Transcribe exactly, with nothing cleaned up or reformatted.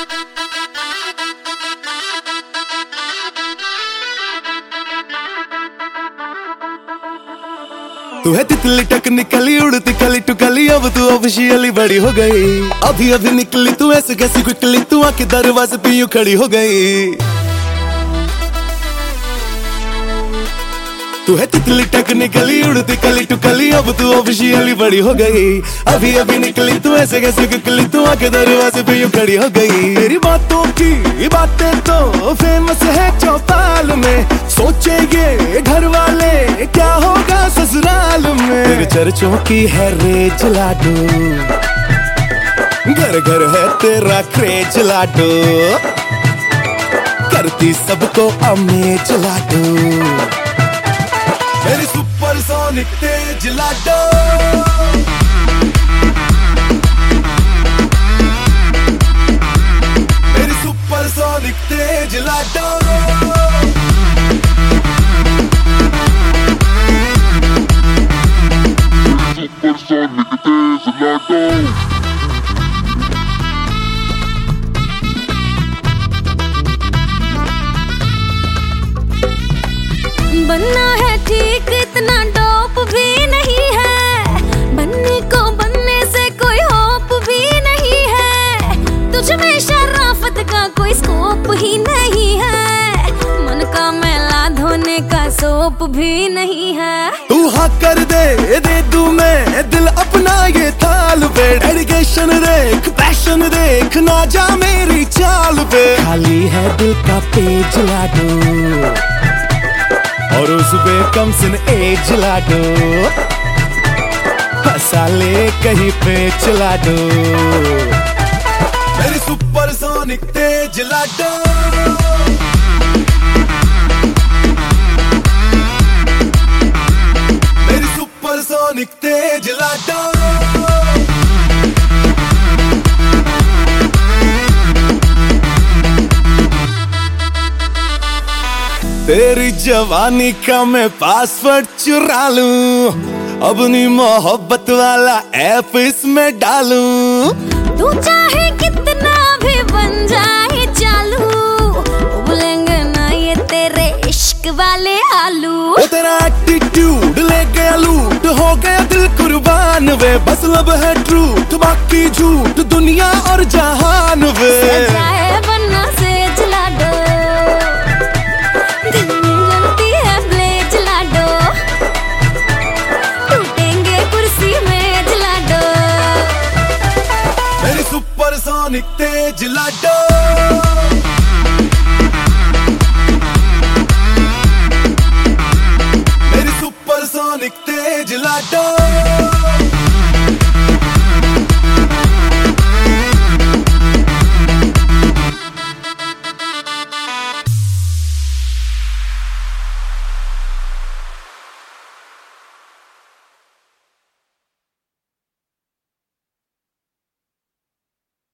तू है तितली टक निकली उड़ती कली टुकली, अब तू ऑफिशियली बड़ी हो गई। अभी अभी निकली तू ऐसे कैसी क्विकली, तू आके दरवाजे पे यूं खड़ी हो गई। तू है तितली टक निकली उड़ती कली टुकली, अब तू ऑफिशियली बड़ी हो गई। अभी अभी निकली तू ऐसे कैसे क्विकली, तू आके दरवाजे पे यूं खड़ी हो गई। तेरी बातों की बातें तो फेमस है चौपाल में, सोचे ये घर वाले क्या होगा ससुराल में। तेरे चर्चों की है रेज लाडो, घर घर है तेरा क्रेज लाडो, करती सबको अमेज लाडो। मेरी सुपरसोनिक तेज लाडो, मेरी सुपरसोनिक तेज लाडो। Supersonic तेज लाडो। बनना है ठीक इतना डोप भी नहीं है, बनने को बनने से कोई होप भी नहीं है। तुझ में शराफत का कोई स्कोप ही नहीं है, मन का मैला धोने का सोप भी नहीं है। तू हाँ कर दे दे दूं मैं दिल अपना ये थाल पे, डेडिकेशन देख पैशन देख ना जा मेरी चाल पे। खाली है दिल का पेज लाडो, और उस पे कम सिन एज लाडो, हंसा ले कहीं पे चला दो। मेरी सुपरसोनिक तेज लाडो, मेरी सुपरसोनिक तेज लाडो। तेरी जवानी का मैं पासवर्ड चुरा लूं, अपनी मोहब्बत वाला ऐप इसमें डालूं। तू चाहे कितना भी बन जाए चालू, उबलेंगे ना ये तेरे इश्क वाले आलू। ओ तेरा एटीट्यूड ले गया लूट, हो गया दिल कुर्बान वे, बस लब है ट्रूथ बाकी झूठ दुनिया और जहान वे। सजाए बनना सेज लाडो, दिल में जलती है ब्लेज लाडो, टूटेंगे कुर्सी में लाडो। मेरी सुपरसोनिक तेज लाडो, मेरी सुपरसोनिक तेज लाडो।